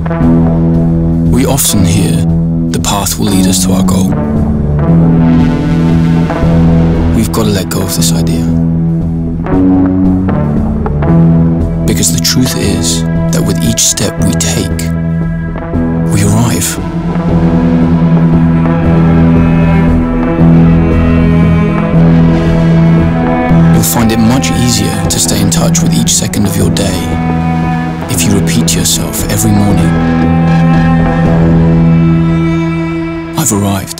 We often hear the path will lead us to our goal. We've got to let go of this idea. Because the truth is that with each step we take, we arrive. You'll find it much easier to stay in touch with each second of your day if you repeat to yourself every morning, I've arrived.